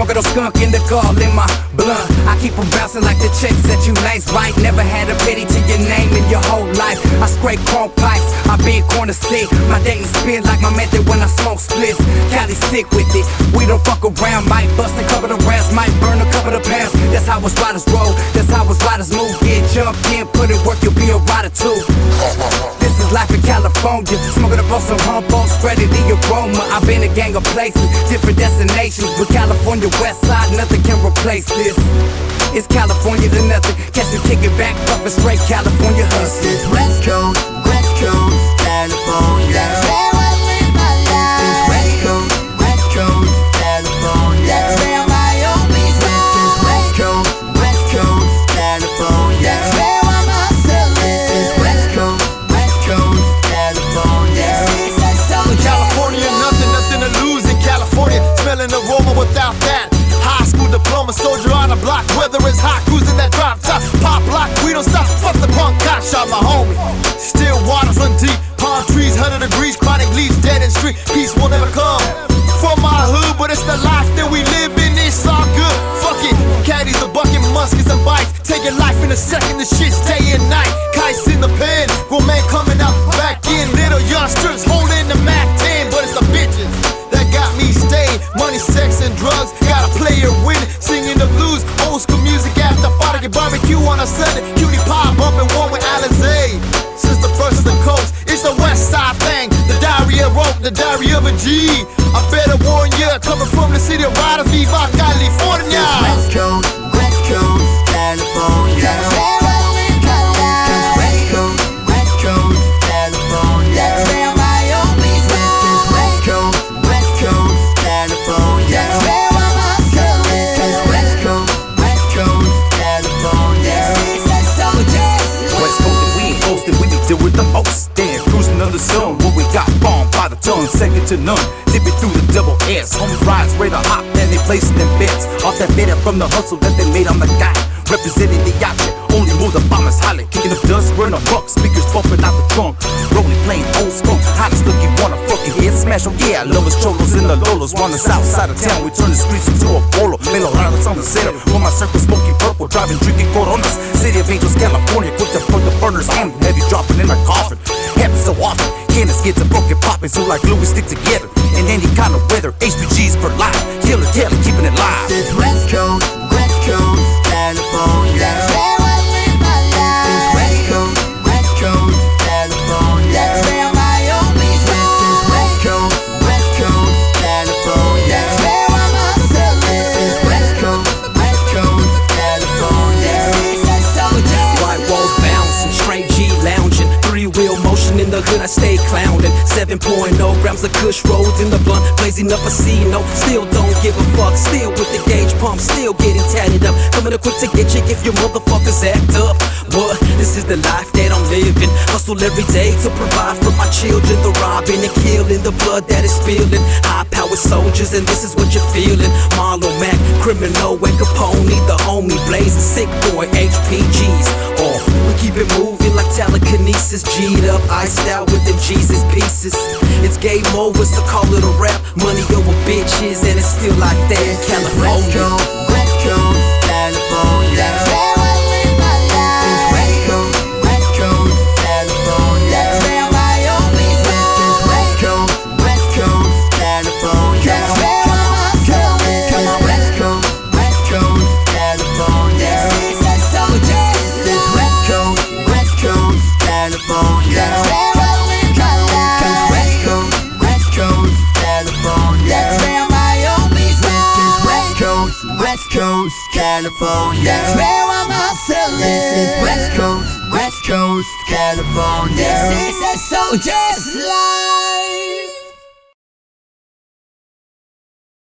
Smoking those skunk in the car in my blunt. I keep them bouncing like the chicks that you nice, right? Never had a penny to your name in your whole life. I spray chrome pipes, I been corner sick. My dating spin like my method when I smoke splits. Cali sick with it, we don't fuck around. Might bust a couple of rounds, might burn a couple of pounds. That's how us riders roll, that's how us riders move. Get jumped in, put in work, you'll be a rider too. This is life in California, smoking up on some humboldt, spreading the aroma. I've been a gang of places, different destinations, but California West Side, nothing can replace this. It's California to nothing, catch you kicking back, puffin' straight California hustle. This is West Coast, California. That's where I live my life. This is West Coast, California. That's where my homies are. This is West Coast, California. That's where I'm hustling. This is West Coast, California. In California, nothing to lose in California. Smelling aroma without that. High school diploma, soldier on a block. Weather is hot, cruising that drop top. Pop block, we don't stop. Fuck the punk cop shot, my homie. Still waters run deep. Palm trees, 100 degrees. Chronic leaves, dead in street. Peace will never come from my hood, but it's the life that we live in. It's all good. Fuck it. Caddies, the bucket, muskets, and bikes. Taking life in a second. The shit's day and night. Kites in the pen. Grown man coming out back in. Little youngsters holding the Mac 10, but it's the bitches that got me staying. Money, sex, and drugs. Got a player winning, singing the blues. Old school music after party. Get barbecue on a Sunday. Cutie pie bumping one with Alizé. Since the first of the coast, it's the West Side thing. The diary of rope, the diary of a G. I better warn ya, coming from the city of Riders, Viva California. West Coast, California. That's where I live my life. West Coast, California. That's where my homies are. This is West Coast, California. That's where I'm hustling. This is West Coast, California. This is soldiers. West Coast and we ain't coasting, we be doing the most. Damn, cruising under the sun, what we got bombed by the ton, second to none. Dipping through the double S, homies rise, radar hot, and they placing them bets. Off that beta from the hustle that they made on the guy. Representing the option, only move the bombers hollering. Kicking up dust, we're in a buck, speakers bumping out the trunk. Rolling, playing old school, hottest looking, wanna fucking hear smash 'em. Yeah, I love us cholos and the lolos. On the south side of town, we turn the streets into a polo. Melo Ramos on the center, with my circle smoking purple, driving, drinking Coronas. City of Angels, California, quick to put the burners on. Heavy dropping in a coffin, happens so often. Cannons get the broken popping, so like glue we stick together. In any kind of weather, HPGs for life. Killer, keeping it live. This is West Coast, California. That's where I live my life. This is West Coast, California. That's where my homies are. This is West Coast, California. That's where I'm hustling. This is West Coast, California. This is soldiers. White walls bouncing, straight G lounging. Three-wheel motion in the hood, I stay clowning. 7.0 grams of kush rolled in the blunt, blazing up a C-no. Still don't give a fuck, still with the gauge pump, still getting tatted up. Coming up quick to get you if your motherfuckers act up. What? This is the life that I'm living. Hustle every day to provide for my children. The robbing and killing, the blood that is spilling. High-powered soldiers, and this is what you're feeling. Marlo Mac, criminal, and Capone, the homie blazing, sick boy, HPGs. Oh, we keep it moving like telekinesis. G'd up, iced out with them Jesus pieces. It's game over, so call it a rap. Money over bitches, and it's still like that in California. West Coast, California. That's where I live my life. This is West Coast, California. That's where my homies are. This is West Coast, California. That's where I'm hustling. This is West Coast, California. This is soldiers. This is West Coast, California. That's where I live my life. West Coast, California. That's where my homies are. This is West Coast, California. That's where I'm hustling. This is West Coast, California. This is a soldier's life.